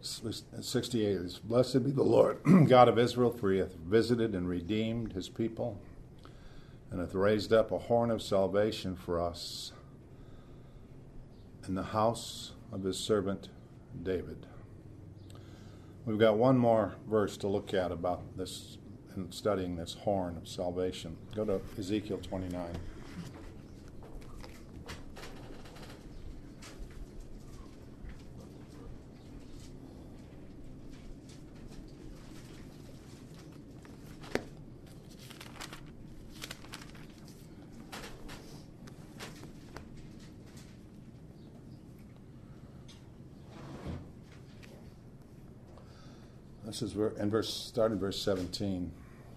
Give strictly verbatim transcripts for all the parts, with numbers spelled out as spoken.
sixty-eight is, Blessed be the Lord, God of Israel, for he hath visited and redeemed his people, and hath raised up a horn of salvation for us in the house of his servant David. We've got one more verse to look at about this, and studying this horn of salvation. Go to Ezekiel twenty-nine. This is in verse, start in verse seventeen.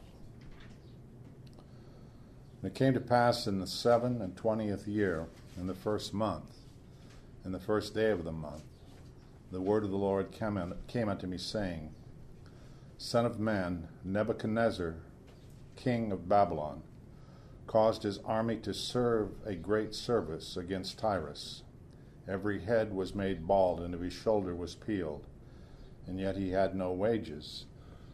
And it came to pass in the seven and twentieth year, in the first month, in the first day of the month, the word of the Lord came, in, came unto me, saying, Son of man, Nebuchadnezzar, king of Babylon, caused his army to serve a great service against Tyrus. Every head was made bald, and every shoulder was peeled. And yet he had no wages,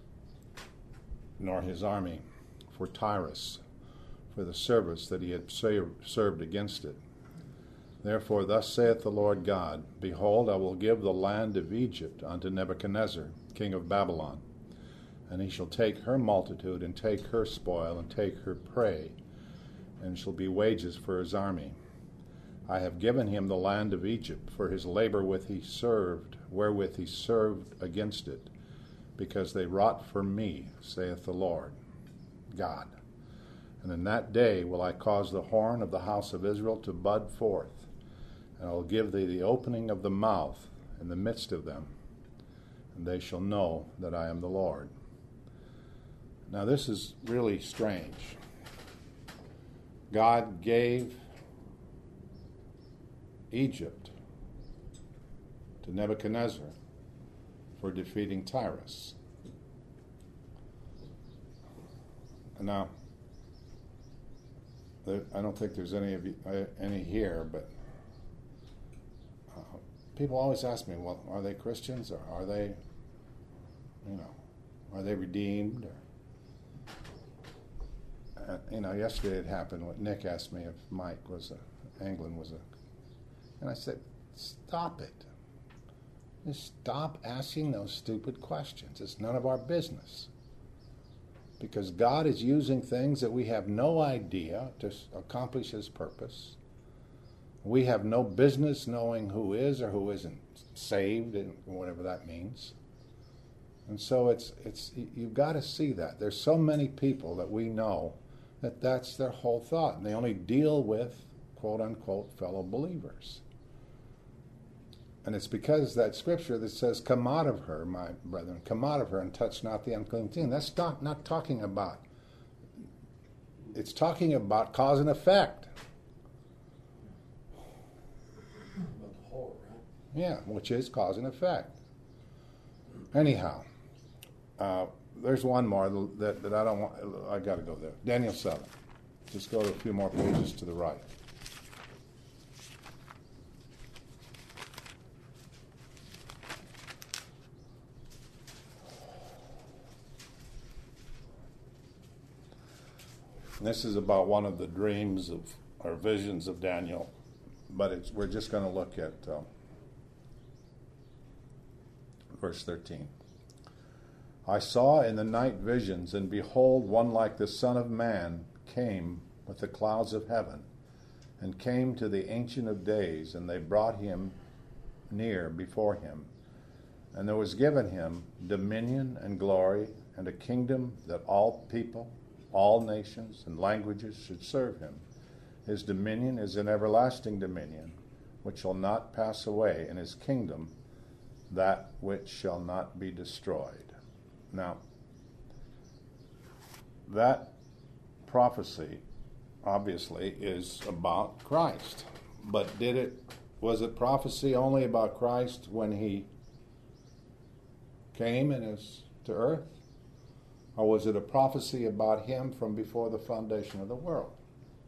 nor his army, for Tyrus, for the service that he had served against it. Therefore thus saith the Lord God, Behold, I will give the land of Egypt unto Nebuchadnezzar, king of Babylon, and he shall take her multitude, and take her spoil, and take her prey, and shall be wages for his army. I have given him the land of Egypt for his labor with he served, wherewith he served against it, because they wrought for me, saith the Lord God. And in that day will I cause the horn of the house of Israel to bud forth, and I will give thee the opening of the mouth in the midst of them, and they shall know that I am the Lord. Now this is really strange. God gave Egypt to Nebuchadnezzar for defeating Tyrus. And now, I don't think there's any of you, uh, any here, but uh, people always ask me, well, are they Christians, or are they, you know, are they redeemed? Or, uh, you know, yesterday it happened. When Nick asked me if Mike was a, Anglin was a, and I said, stop it. Just stop asking those stupid questions. It's none of our business. Because God is using things that we have no idea to accomplish his purpose. We have no business knowing who is or who isn't saved, and whatever that means. And so it's it's you've got to see that. There's so many people that we know that that's their whole thought. And they only deal with, quote unquote, fellow believers. And it's because that scripture that says, come out of her, my brethren, come out of her and touch not the unclean thing. That's not, not talking about, it's talking about cause and effect. About the whole, right? Yeah, which is cause and effect. Anyhow, uh, there's one more that, that I don't want, I got to go there. Daniel seven. Just go to a few more pages to the right. This is about one of the dreams of or visions of Daniel, but it's, we're just going to look at uh, verse thirteen. I saw in the night visions, and behold, one like the Son of Man came with the clouds of heaven, and came to the Ancient of Days, and they brought him near before him. And there was given him dominion and glory, and a kingdom that all people, all nations and languages should serve him. His dominion is an everlasting dominion, which shall not pass away, and his kingdom that which shall not be destroyed. Now, that prophecy obviously is about Christ. But did it was it prophecy only about Christ when he came and is to earth? Or was it a prophecy about him from before the foundation of the world?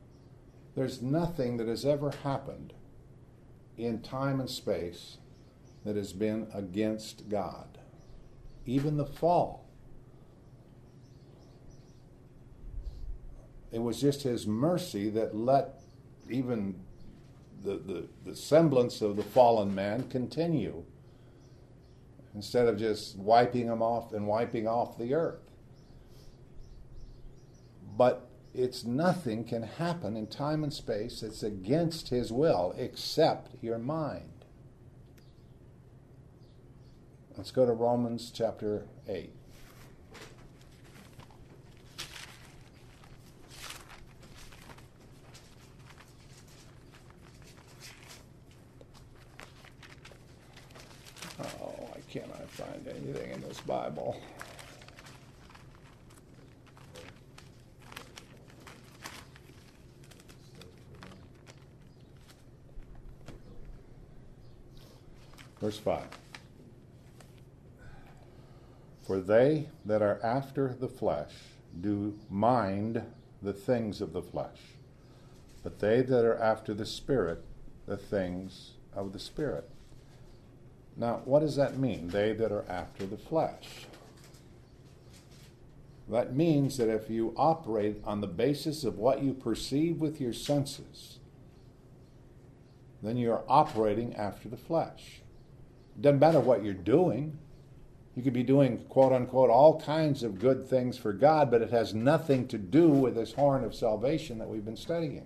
There's nothing that has ever happened in time and space that has been against God. Even the fall. It was just his mercy that let even the, the, the semblance of the fallen man continue, instead of just wiping him off and wiping off the earth. But it's nothing can happen in time and space that's against his will except your mind. Let's go to Romans chapter eight. Oh, I cannot find anything in this Bible. Verse five. For they that are after the flesh do mind the things of the flesh, but they that are after the Spirit, the things of the Spirit. Now, what does that mean, they that are after the flesh? That means that if you operate on the basis of what you perceive with your senses, then you're operating after the flesh. It doesn't matter what you're doing. You could be doing, quote unquote, all kinds of good things for God, but it has nothing to do with this horn of salvation that we've been studying.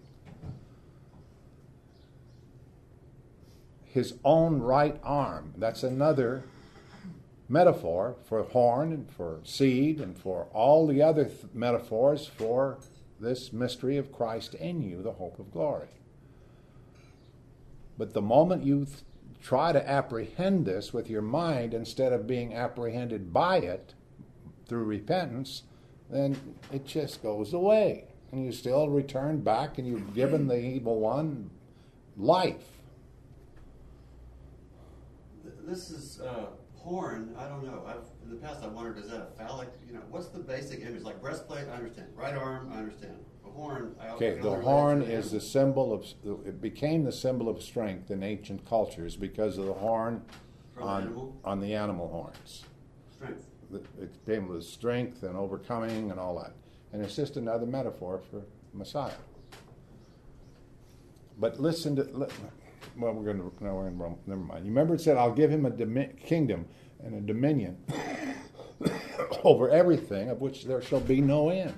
His own right arm. That's another metaphor for horn and for seed and for all the other th- metaphors for this mystery of Christ in you, the hope of glory. But the moment you th- try to apprehend this with your mind instead of being apprehended by it through repentance, then it just goes away. And you still return back and you've given the evil one life. This is uh, horn. I don't know. I've, in the past, I wondered, is that a phallic? You know, what's the basic image? Like breastplate, I understand. Right arm, I understand. A horn, I Okay, the horn is the symbol of. It became the symbol of strength in ancient cultures because of the horn on on the animal horns. Strength. It became with strength and overcoming and all that, and it's just another metaphor for Messiah. But listen to. Well, we're going to, no, we're in Rome. Never mind. You remember it said, I'll give him a domi- kingdom and a dominion over everything of which there shall be no end.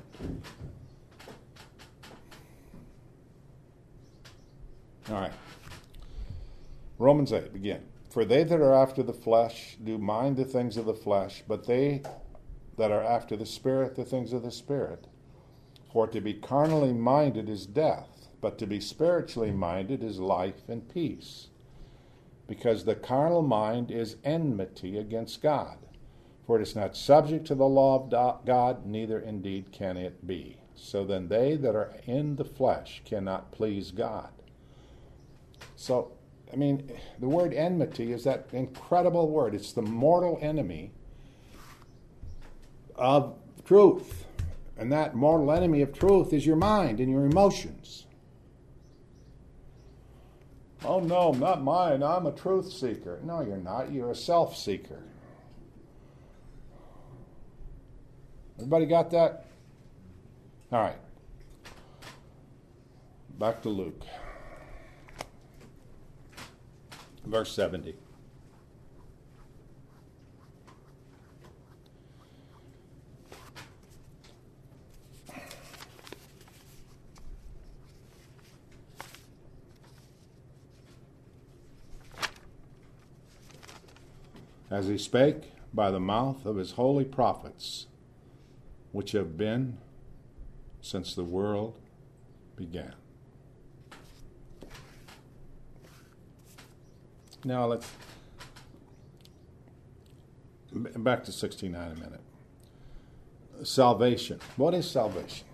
All right. Romans eight, begin. For they that are after the flesh do mind the things of the flesh, but they that are after the Spirit, the things of the Spirit. For to be carnally minded is death, but to be spiritually minded is life and peace. Because the carnal mind is enmity against God. For it is not subject to the law of God, neither indeed can it be. So then they that are in the flesh cannot please God. So, I mean, the word enmity is that incredible word. It's the mortal enemy of truth. And that mortal enemy of truth is your mind and your emotions. Oh, no, not mine. I'm a truth seeker. No, you're not. You're a self-seeker. Everybody got that? All right. Back to Luke. Verse seventy. As he spake by the mouth of his holy prophets, which have been since the world began. Now let's back to sixty-nine a minute. Salvation. What is salvation?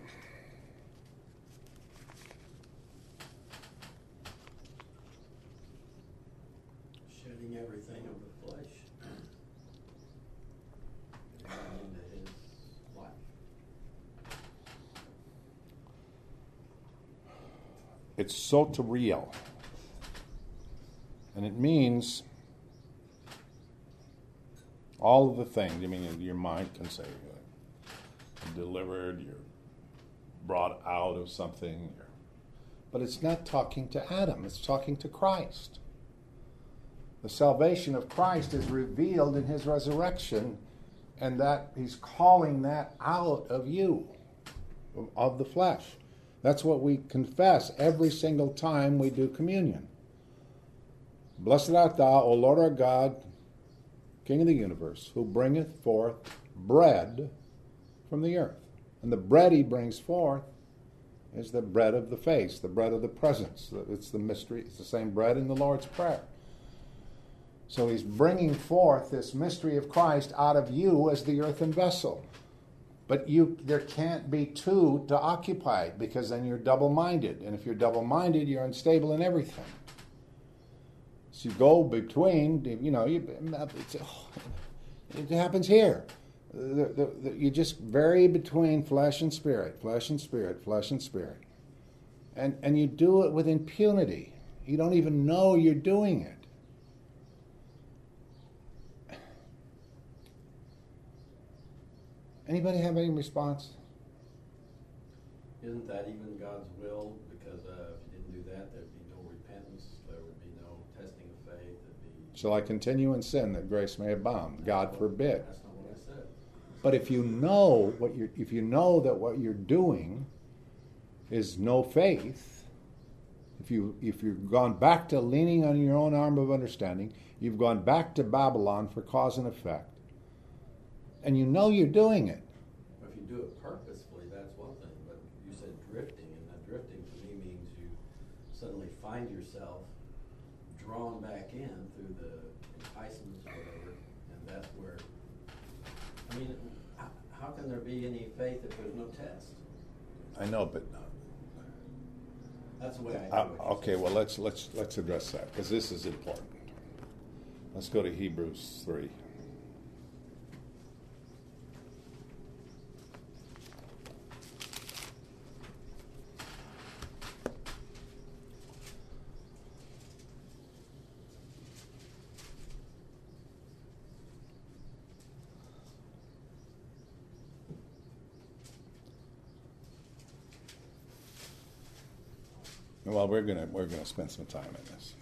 Shedding everything of the flesh and into his life. It's soterial. And it means All of the things. I mean, your mind can say you're delivered, you're brought out of something. You're, but it's not talking to Adam. It's talking to Christ. The salvation of Christ is revealed in his resurrection, and that he's calling that out of you, of the flesh. That's what we confess every single time we do communion. Blessed art thou, O Lord our God, King of the universe, who bringeth forth bread from the earth. And the bread he brings forth is the bread of the face, the bread of the presence. It's the mystery. It's the same bread in the Lord's Prayer. So he's bringing forth this mystery of Christ out of you as the earthen vessel. But you, there can't be two to occupy it, because then you're double-minded. And if you're double-minded, you're unstable in everything. So you go between, you know, you, it's, oh, it happens here. The, the, the, you just vary between flesh and spirit, flesh and spirit, flesh and spirit. And, and you do it with impunity. You don't even know you're doing it. Anybody have any response? Isn't that even God's will? Because uh, if you didn't do that, there'd be no repentance. There would be no testing of faith. There'd be... Shall I continue in sin that grace may abound? God That's forbid. What, that's not what I said. But if you know what you're, if you know that what you're doing is no faith, if you if you've gone back to leaning on your own arm of understanding, you've gone back to Babylon for cause and effect, and you know you're doing it. Well, if you do it purposefully, that's one thing. But you said drifting, and that drifting to me means you suddenly find yourself drawn back in through the enticements or whatever, and that's where. I mean, how, how can there be any faith if there's no test? I know, but That's the way I uh, do it. okay. Well, let's let's let's address that, because this is important. Let's go to Hebrews three. Well, we're gonna we're gonna spend some time in this.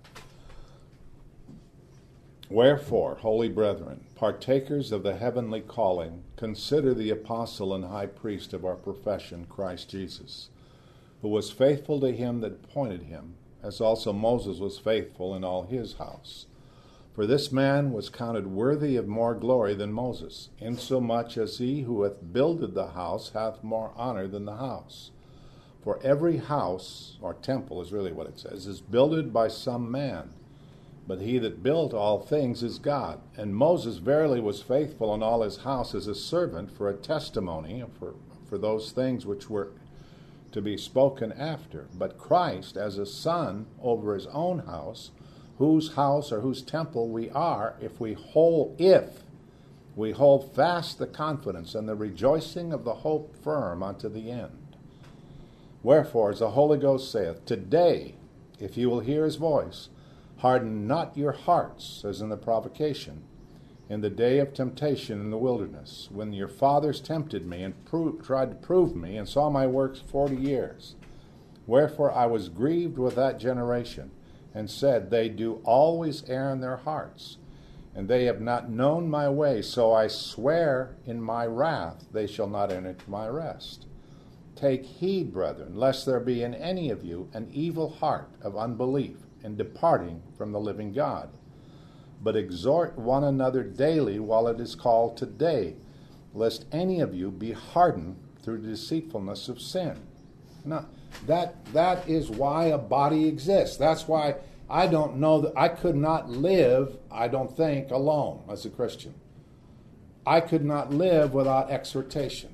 Wherefore, holy brethren, partakers of the heavenly calling, consider the apostle and high priest of our profession, Christ Jesus, who was faithful to him that appointed him, as also Moses was faithful in all his house. For this man was counted worthy of more glory than Moses, insomuch as he who hath builded the house hath more honor than the house. For every house, or temple is really what it says, is builded by some man. But he that built all things is God. And Moses verily was faithful in all his house as a servant for a testimony, for, for those things which were to be spoken after. But Christ as a son over his own house, whose house or whose temple we are, if we hold, if we hold fast the confidence and the rejoicing of the hope firm unto the end. Wherefore, as the Holy Ghost saith, today, if you will hear his voice, harden not your hearts, as in the provocation, in the day of temptation in the wilderness, when your fathers tempted me and pro- tried to prove me, and saw my works forty years. Wherefore I was grieved with that generation, and said, they do always err in their hearts, and they have not known my way, so I swear in my wrath they shall not enter into my rest. Take heed, brethren, lest there be in any of you an evil heart of unbelief in departing from the living God. But exhort one another daily while it is called today, lest any of you be hardened through the deceitfulness of sin. Now, that that is why a body exists. That's why I don't know that I could not live, I don't think, alone as a Christian. I could not live without exhortation.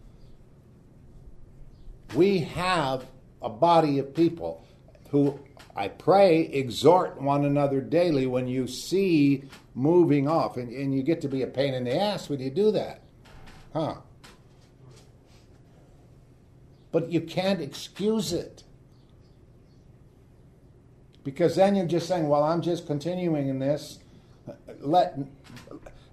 We have a body of people who, I pray, exhort one another daily when you see moving off. And, and you get to be a pain in the ass when you do that. Huh? But you can't excuse it. Because then you're just saying, well, I'm just continuing in this. Let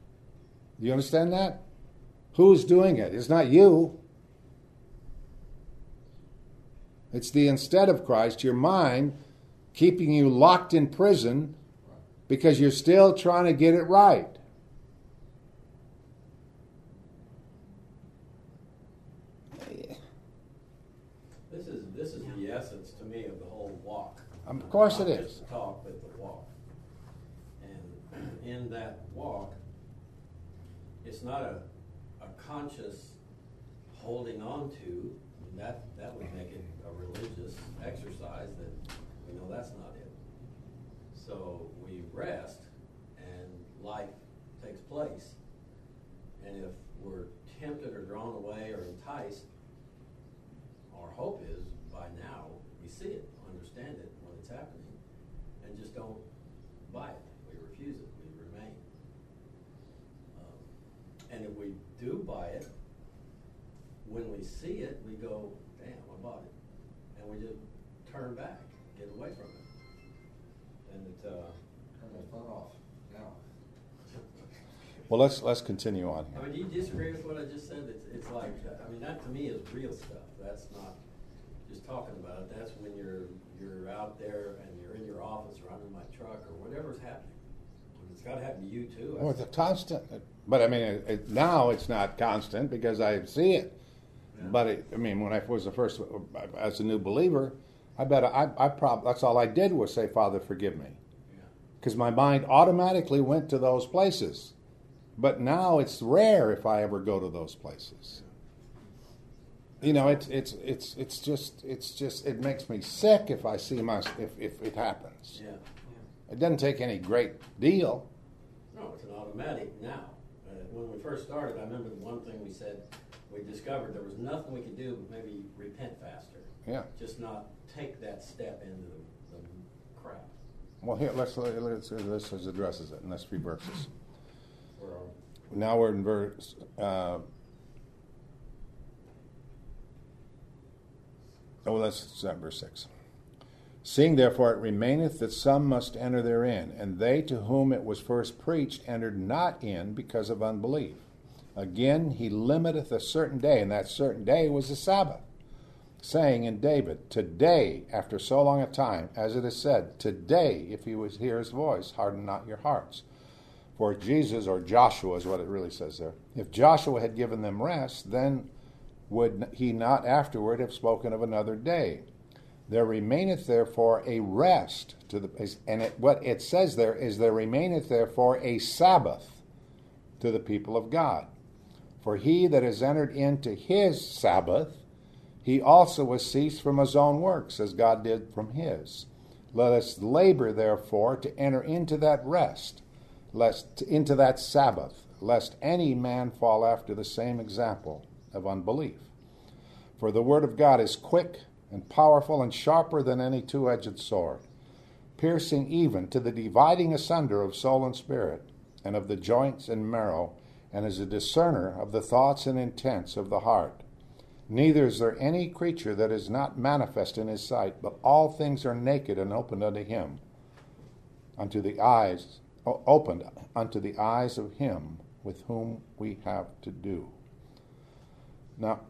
Do you understand that? Who's doing it? It's not you. It's the instead of Christ, your mind keeping you locked in prison because you're still trying to get it right. This is this is the essence to me of the whole walk. Of course Not it just is. the talk, but the walk. And in that walk, it's not a a conscious holding on to. That that would make it a religious exercise. That we know that's not it. So we rest, and life takes place. And if we're tempted or drawn away or enticed, our hope is by now we see it, understand it when it's happening, and just don't buy it. We refuse it. We remain. Um, and if we do buy it, when we see it, we go, damn, I bought it. And we just turn back, get away from it. And it, uh, Turn the phone off now. Well, let's let's continue on I here. mean, do you disagree with what I just said? It's, it's like, I mean, that to me is real stuff. That's not just talking about it. That's when you're you're out there and you're in your office or I'm in my truck or whatever's happening. It's got to happen to you too. Well, it's a constant. But I mean, it, it, now it's not constant because I see it. Yeah. But it, I mean, when I was the first, as a new believer, I bet I, I prob- that's all I did was say, Father, forgive me. Because my mind automatically went to those places. But now it's rare if I ever go to those places. You know, it's it's it's it's just it's just it makes me sick if I see my if, if it happens. Yeah. It doesn't take any great deal. No, it's an automatic now. Uh, when we first started, I remember the one thing we said, we discovered there was nothing we could do but maybe repent faster. Yeah. Just not take that step into the, the crap. Well, here let's let's let's, let's addresses it in this few verses. Where are we? Now we're in verse. Uh, oh, let's start verse six. Seeing therefore it remaineth that some must enter therein, and they to whom it was first preached entered not in because of unbelief. Again he limiteth a certain day, and that certain day was the Sabbath, saying in David, Today, after so long a time, as it is said, Today, if you would hear his voice, harden not your hearts. For Jesus, or Joshua is what it really says there, if Joshua had given them rest, then would he not afterward have spoken of another day? There remaineth therefore a rest to the, and it, what it says there is there remaineth therefore a Sabbath to the people of God. For he that is entered into his Sabbath, he also was ceased from his own works, as God did from his. Let us labor therefore to enter into that rest, lest into that Sabbath, lest any man fall after the same example of unbelief. For the word of God is quick and powerful and sharper than any two-edged sword, piercing even to the dividing asunder of soul and spirit, and of the joints and marrow, and is a discerner of the thoughts and intents of the heart. Neither is there any creature that is not manifest in his sight, but all things are naked and opened unto him, unto the eyes, opened unto the eyes of him with whom we have to do. Now,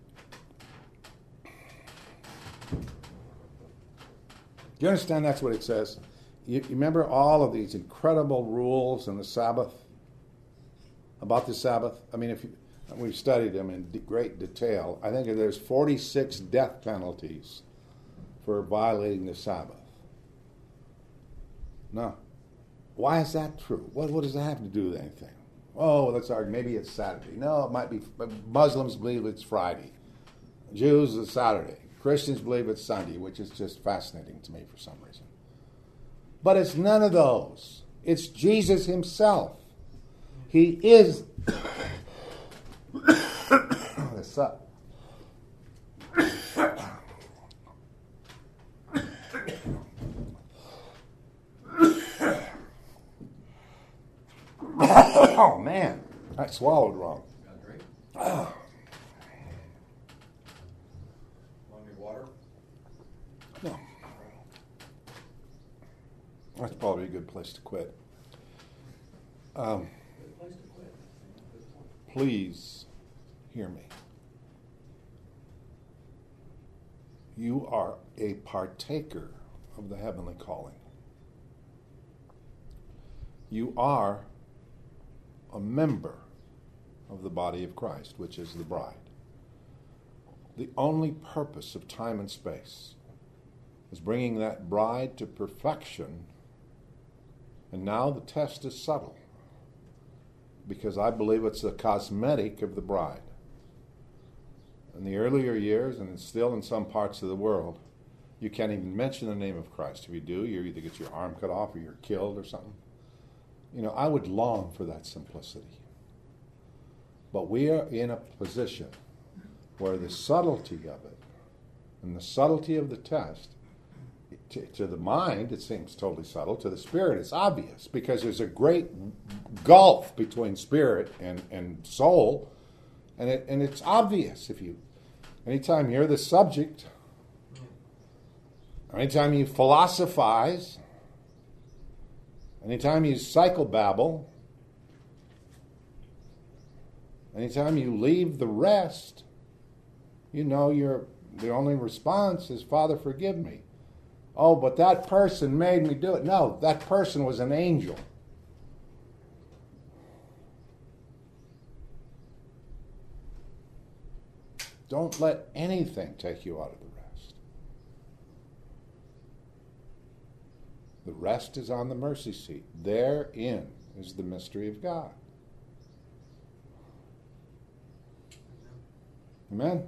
do you understand that's what it says? You, you remember all of these incredible rules in the Sabbath? About the Sabbath? I mean, if you, we've studied them in de- great detail. I think there's forty-six death penalties for violating the Sabbath. Now, why is that true? What, what does that have to do with anything? Oh, let's argue. Maybe it's Saturday. No, it might be. Muslims believe it's Friday. Jews, it's Saturday. Christians believe it's Sunday, which is just fascinating to me for some reason. But it's none of those. It's Jesus himself. He is the Son. Oh, man. I swallowed wrong. Got a drink? Oh. Want any water? No. That's probably a good place to quit. Um, Good place to quit. please hear me. You are a partaker of the heavenly calling. You are a member of the body of Christ, which is the bride. The only purpose of time and space is bringing that bride to perfection. And now the test is subtle, because I believe it's the cosmetic of the bride. In the earlier years, and still in some parts of the world, you can't even mention the name of Christ. If you do, you either get your arm cut off or you're killed or something. You know, I would long for that simplicity. But we are in a position where the subtlety of it and the subtlety of the test, to, to the mind, it seems totally subtle. To the spirit, it's obvious, because there's a great gulf between spirit and, and soul, and it and it's obvious. If you, anytime you're the subject, anytime you philosophize, anytime you psychobabble, anytime you leave the rest, you know you're the only response is, Father, forgive me. Oh, but that person made me do it. No, that person was an angel. Don't let anything take you out of the rest. The rest is on the mercy seat. Therein is the mystery of God. Amen?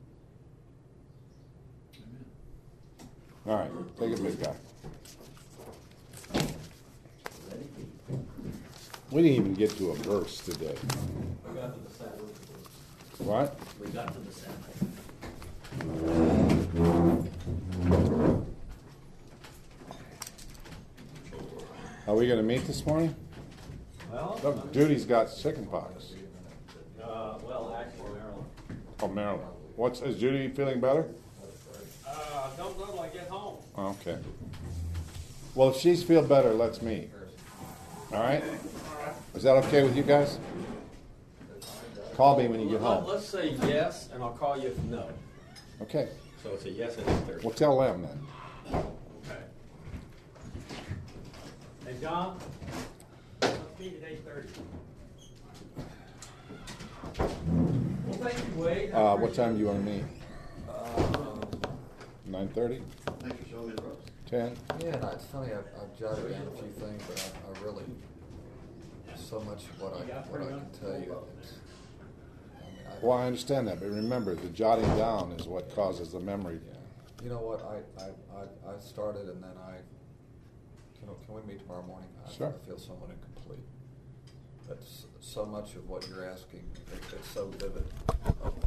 All right, take it, big guy. We didn't even get to a verse today. We got to the Sabbath. What? We got to the Sabbath. Are we going to meet this morning? Well, Look, Judy's got chickenpox. uh, well, actually, Maryland. Oh, Marilyn. What's, is Judy feeling better? Uh, don't know till I get home. Okay. Well, if she's feel better, let's meet. All right? Is that okay with you guys? Call me when you get Let- home. Let's say yes, and I'll call you if no. Okay. So it's a yes and a Thursday. We'll tell them then. Okay. Hey, John, let's meet at eight thirty. Well, thank you, Wade. I Uh, what time appreciate do you want to meet? it. nine thirty? Thanks for showing me the ropes. ten? Yeah, and it's funny, I've, I've jotted down a few things, but I, I really, so much of what I, what I can tell you, it's, I mean, I. Well, I understand that, but remember, the jotting down is what causes the memory. You know what, I, I, I, I started and then I, can, can we meet tomorrow morning? I- Sure. I feel somewhat incomplete. That's so much of what you're asking, it, it's so vivid of